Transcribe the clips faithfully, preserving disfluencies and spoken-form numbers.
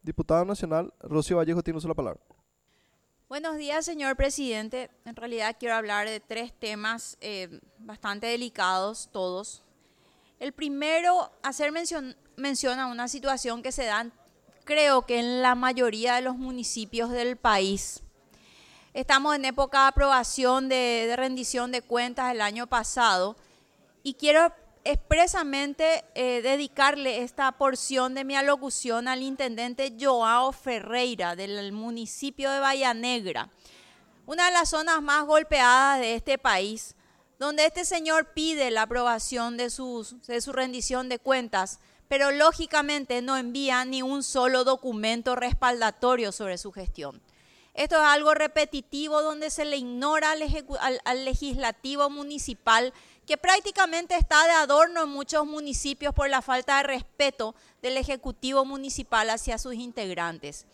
Diputada Nacional, Rocío Vallejo tiene uso la palabra. Buenos días, señor presidente. En realidad quiero hablar de tres temas eh, bastante delicados todos. El primero, hacer mención, mención a una situación que se da, creo que en la mayoría de los municipios del país. Estamos en época de aprobación de, de rendición de cuentas el año pasado y quiero expresamente eh, dedicarle esta porción de mi alocución al intendente Joao Ferreira del municipio de Bahía Negra, una de las zonas más golpeadas de este país, donde este señor pide la aprobación de, sus, de su rendición de cuentas, pero lógicamente no envía ni un solo documento respaldatorio sobre su gestión. Esto es algo repetitivo donde se le ignora al, al, al legislativo municipal, que prácticamente está de adorno en muchos municipios por la falta de respeto del Ejecutivo Municipal hacia sus integrantes.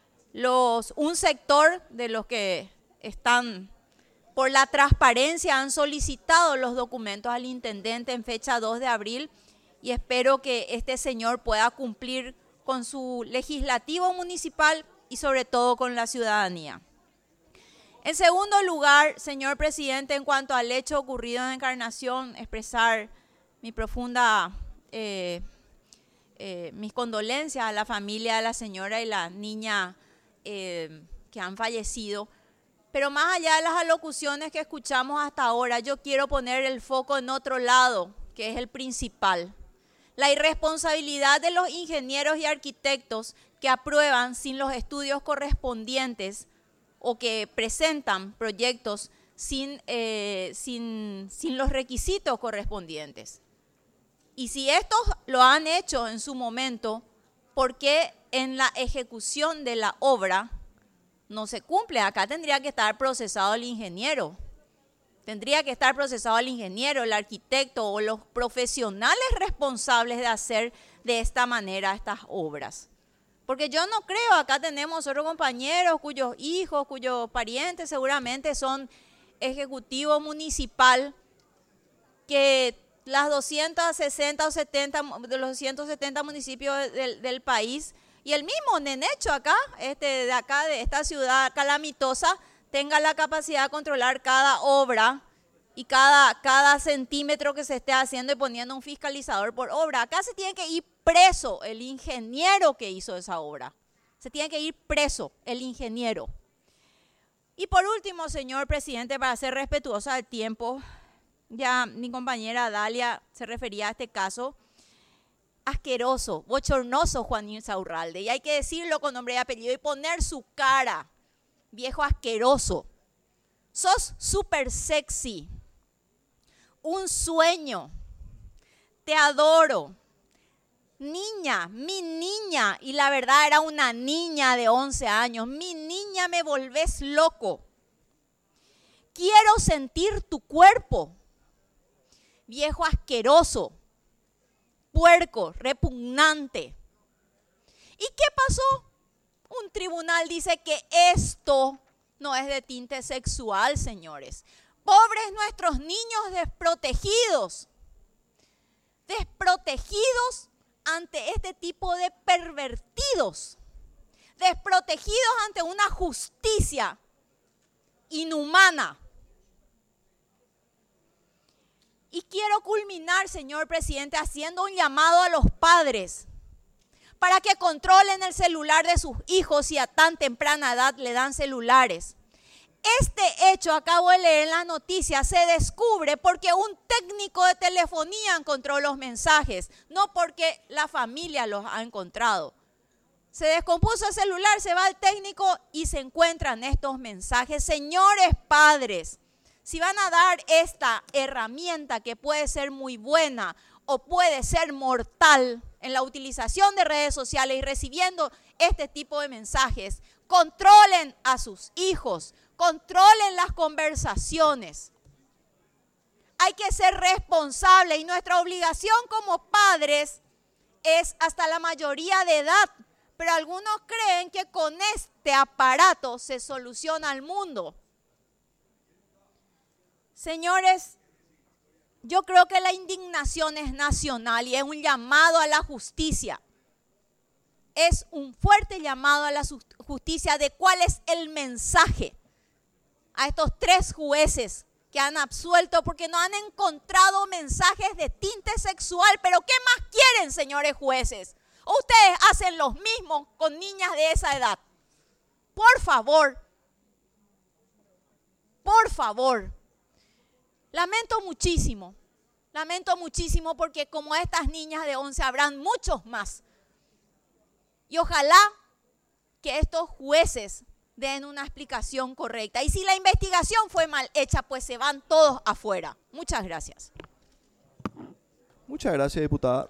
Los, un sector de los que están por la transparencia han solicitado los documentos al intendente en fecha dos de abril y espero que este señor pueda cumplir con su legislativo municipal y sobre todo con la ciudadanía. En segundo lugar, señor presidente, en cuanto al hecho ocurrido en Encarnación, expresar mi profunda, eh, eh, mis condolencias a la familia de la señora y la niña eh, que han fallecido. Pero más allá de las alocuciones que escuchamos hasta ahora, yo quiero poner el foco en otro lado, que es el principal. La irresponsabilidad de los ingenieros y arquitectos que aprueban sin los estudios correspondientes o que presentan proyectos sin, eh, sin, sin los requisitos correspondientes. Y si estos lo han hecho en su momento, ¿por qué en la ejecución de la obra no se cumple? Acá tendría que estar procesado el ingeniero. Tendría que estar procesado el ingeniero, el arquitecto o los profesionales responsables de hacer de esta manera estas obras. Porque yo no creo, acá tenemos otros compañeros cuyos hijos, cuyos parientes seguramente son ejecutivo municipal, que las doscientos sesenta o setenta de los ciento setenta municipios del, del país y el mismo Nenecho acá, este, de acá, de esta ciudad calamitosa, tenga la capacidad de controlar cada obra y cada, cada centímetro que se esté haciendo y poniendo un fiscalizador por obra. Acá se tiene que ir preso el ingeniero que hizo esa obra. Se tiene que ir preso el ingeniero. Y por último, señor presidente, para ser respetuosa del tiempo, ya mi compañera Dalia se refería a este caso, asqueroso, bochornoso Juan Insaurralde, y hay que decirlo con nombre y apellido y poner su cara, viejo asqueroso. Sos súper sexy, un sueño, te adoro. Niña, mi niña, y la verdad era una niña de once años, mi niña, me volvés loco. Quiero sentir tu cuerpo, viejo asqueroso, puerco, repugnante. ¿Y qué pasó? Un tribunal dice que esto no es de tinte sexual, señores. Pobres nuestros niños desprotegidos, desprotegidos ante este tipo de pervertidos, desprotegidos ante una justicia inhumana. Y quiero culminar, señor presidente, haciendo un llamado a los padres para que controlen el celular de sus hijos si a tan temprana edad le dan celulares. Este hecho, acabo de leer en las noticias, se descubre porque un técnico de telefonía encontró los mensajes, no porque la familia los ha encontrado. Se descompuso el celular, se va el técnico y se encuentran estos mensajes. Señores padres, si van a dar esta herramienta que puede ser muy buena o puede ser mortal en la utilización de redes sociales y recibiendo este tipo de mensajes, controlen a sus hijos, controlen las conversaciones. Hay que ser responsables y nuestra obligación como padres es hasta la mayoría de edad, pero algunos creen que con este aparato se soluciona el mundo. Señores, yo creo que la indignación es nacional y es un llamado a la justicia. es un fuerte llamado a la justicia de cuál es el mensaje a estos tres jueces que han absuelto porque no han encontrado mensajes de tinte sexual. Pero ¿qué más quieren, señores jueces? ¿O ustedes hacen los mismos con niñas de esa edad? Por favor, por favor. Lamento muchísimo, lamento muchísimo porque como estas niñas de once habrán muchos más. Y ojalá que estos jueces den una explicación correcta. Y si la investigación fue mal hecha, pues se van todos afuera. Muchas gracias. Muchas gracias, diputada.